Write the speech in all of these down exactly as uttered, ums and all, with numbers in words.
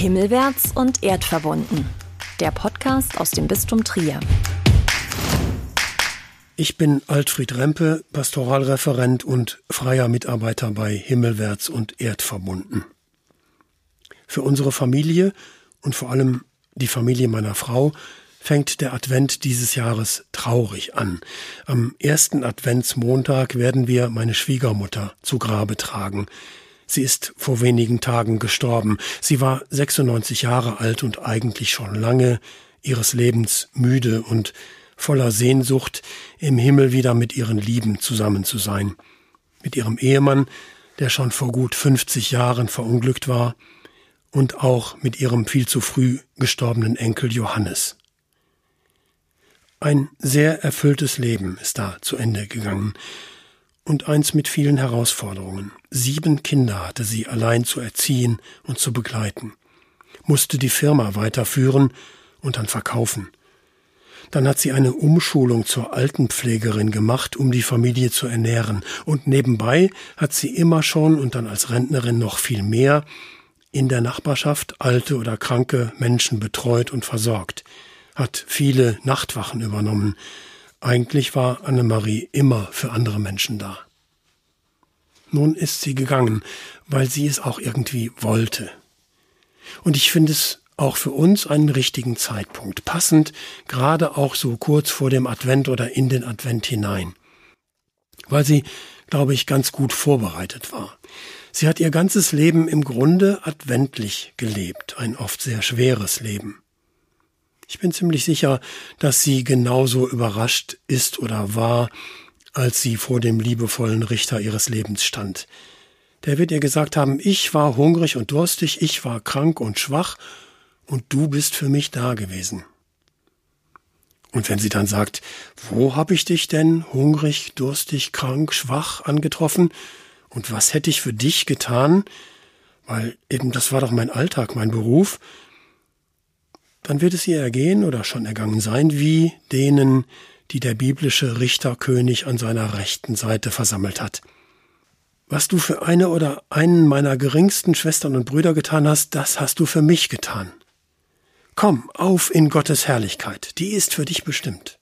Himmelwärts und erdverbunden. Der Podcast aus dem Bistum Trier. Ich bin Altfried Rempe, Pastoralreferent und freier Mitarbeiter bei Himmelwärts und erdverbunden. Für unsere Familie und vor allem die Familie meiner Frau fängt der Advent dieses Jahres traurig an. Am ersten Adventsmontag werden wir meine Schwiegermutter zu Grabe tragen. Sie ist vor wenigen Tagen gestorben. Sie war sechsundneunzig Jahre alt und eigentlich schon lange ihres Lebens müde und voller Sehnsucht, im Himmel wieder mit ihren Lieben zusammen zu sein. Mit ihrem Ehemann, der schon vor gut fünfzig Jahren verunglückt war, und auch mit ihrem viel zu früh gestorbenen Enkel Johannes. Ein sehr erfülltes Leben ist da zu Ende gegangen und eins mit vielen Herausforderungen. Sieben Kinder hatte sie allein zu erziehen und zu begleiten, musste die Firma weiterführen und dann verkaufen. Dann hat sie eine Umschulung zur Altenpflegerin gemacht, um die Familie zu ernähren. Und nebenbei hat sie immer schon und dann als Rentnerin noch viel mehr in der Nachbarschaft alte oder kranke Menschen betreut und versorgt, hat viele Nachtwachen übernommen. Eigentlich war Annemarie immer für andere Menschen da. Nun ist sie gegangen, weil sie es auch irgendwie wollte. Und ich finde es auch für uns einen richtigen Zeitpunkt, passend, gerade auch so kurz vor dem Advent oder in den Advent hinein. Weil sie, glaube ich, ganz gut vorbereitet war. Sie hat ihr ganzes Leben im Grunde adventlich gelebt, ein oft sehr schweres Leben. Ich bin ziemlich sicher, dass sie genauso überrascht ist oder war, als sie vor dem liebevollen Richter ihres Lebens stand. Der wird ihr gesagt haben, ich war hungrig und durstig, ich war krank und schwach, und du bist für mich da gewesen. Und wenn sie dann sagt, wo habe ich dich denn hungrig, durstig, krank, schwach angetroffen? Und was hätte ich für dich getan? Weil eben das war doch mein Alltag, mein Beruf. Dann wird es ihr ergehen oder schon ergangen sein, wie denen, die der biblische Richterkönig an seiner rechten Seite versammelt hat. Was du für eine oder einen meiner geringsten Schwestern und Brüder getan hast, das hast du für mich getan. Komm, auf in Gottes Herrlichkeit, die ist für dich bestimmt.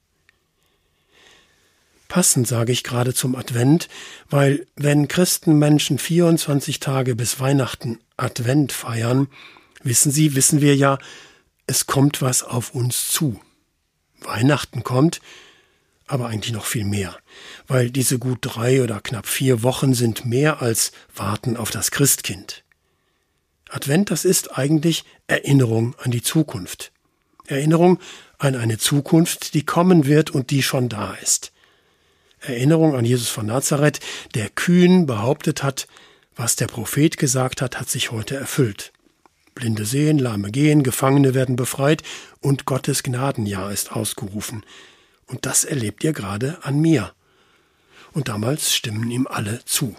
Passend sage ich gerade zum Advent, weil wenn Christenmenschen vierundzwanzig Tage bis Weihnachten Advent feiern, wissen sie, wissen wir ja, es kommt was auf uns zu. Weihnachten kommt, aber eigentlich noch viel mehr, weil diese gut drei oder knapp vier Wochen sind mehr als Warten auf das Christkind. Advent, das ist eigentlich Erinnerung an die Zukunft. Erinnerung an eine Zukunft, die kommen wird und die schon da ist. Erinnerung an Jesus von Nazareth, der kühn behauptet hat, was der Prophet gesagt hat, hat sich heute erfüllt. Blinde sehen, Lahme gehen, Gefangene werden befreit und Gottes Gnadenjahr ist ausgerufen. Und das erlebt ihr gerade an mir. Und damals stimmen ihm alle zu.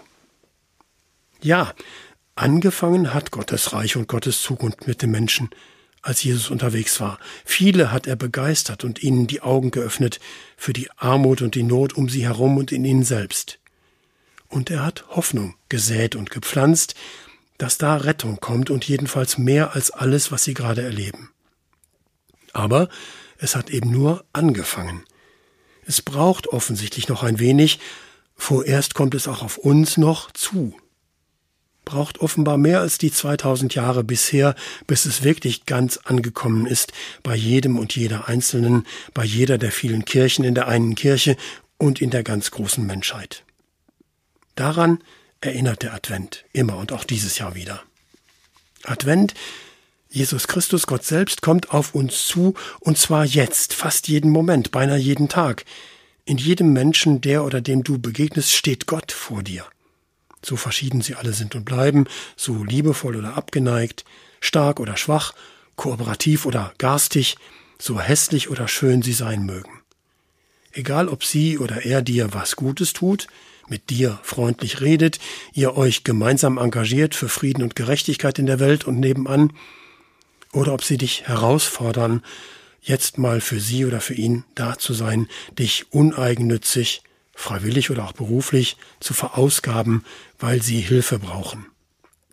Ja, angefangen hat Gottes Reich und Gottes Zukunft mit den Menschen, als Jesus unterwegs war. Viele hat er begeistert und ihnen die Augen geöffnet für die Armut und die Not um sie herum und in ihnen selbst. Und er hat Hoffnung gesät und gepflanzt, dass da Rettung kommt und jedenfalls mehr als alles, was sie gerade erleben. Aber es hat eben nur angefangen. Es braucht offensichtlich noch ein wenig, vorerst kommt es auch auf uns noch zu. Braucht offenbar mehr als die zweitausend Jahre bisher, bis es wirklich ganz angekommen ist, bei jedem und jeder Einzelnen, bei jeder der vielen Kirchen in der einen Kirche und in der ganz großen Menschheit. Daran erinnert der Advent immer und auch dieses Jahr wieder. Advent, Jesus Christus, Gott selbst, kommt auf uns zu, und zwar jetzt, fast jeden Moment, beinahe jeden Tag. In jedem Menschen, der oder dem du begegnest, steht Gott vor dir. So verschieden sie alle sind und bleiben, so liebevoll oder abgeneigt, stark oder schwach, kooperativ oder garstig, so hässlich oder schön sie sein mögen. Egal ob sie oder er dir was Gutes tut, mit dir freundlich redet, ihr euch gemeinsam engagiert für Frieden und Gerechtigkeit in der Welt und nebenan, oder ob sie dich herausfordern, jetzt mal für sie oder für ihn da zu sein, dich uneigennützig, freiwillig oder auch beruflich, zu verausgaben, weil sie Hilfe brauchen.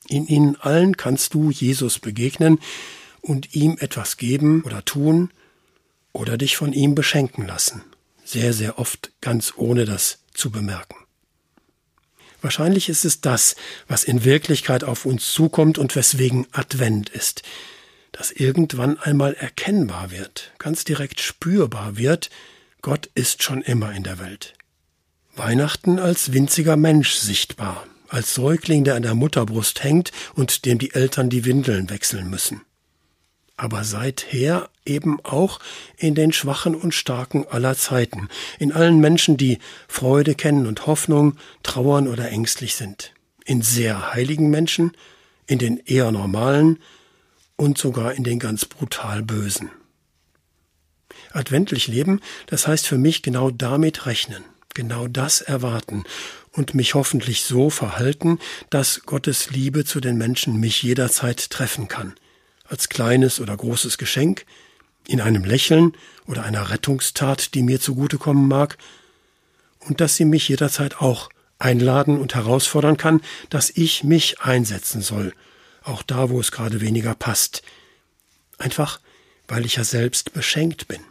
In ihnen allen kannst du Jesus begegnen und ihm etwas geben oder tun oder dich von ihm beschenken lassen. Sehr, sehr oft ganz ohne das zu bemerken. Wahrscheinlich ist es das, was in Wirklichkeit auf uns zukommt und weswegen Advent ist, dass irgendwann einmal erkennbar wird, ganz direkt spürbar wird, Gott ist schon immer in der Welt. Weihnachten als winziger Mensch sichtbar, als Säugling, der an der Mutterbrust hängt und dem die Eltern die Windeln wechseln müssen. Aber seither eben auch in den Schwachen und Starken aller Zeiten, in allen Menschen, die Freude kennen und Hoffnung, trauern oder ängstlich sind, in sehr heiligen Menschen, in den eher normalen und sogar in den ganz brutal Bösen. Adventlich leben, das heißt für mich genau damit rechnen, genau das erwarten und mich hoffentlich so verhalten, dass Gottes Liebe zu den Menschen mich jederzeit treffen kann. Als kleines oder großes Geschenk, in einem Lächeln oder einer Rettungstat, die mir zugutekommen mag, und dass sie mich jederzeit auch einladen und herausfordern kann, dass ich mich einsetzen soll, auch da, wo es gerade weniger passt. Einfach, weil ich ja selbst beschenkt bin.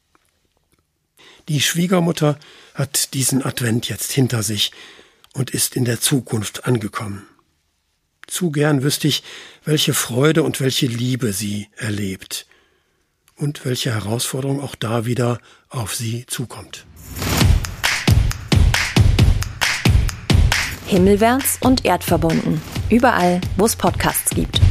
Die Schwiegermutter hat diesen Advent jetzt hinter sich und ist in der Zukunft angekommen. Zu gern wüsste ich, welche Freude und welche Liebe sie erlebt und welche Herausforderung auch da wieder auf sie zukommt. Himmelwärts und erdverbunden. Überall, wo es Podcasts gibt.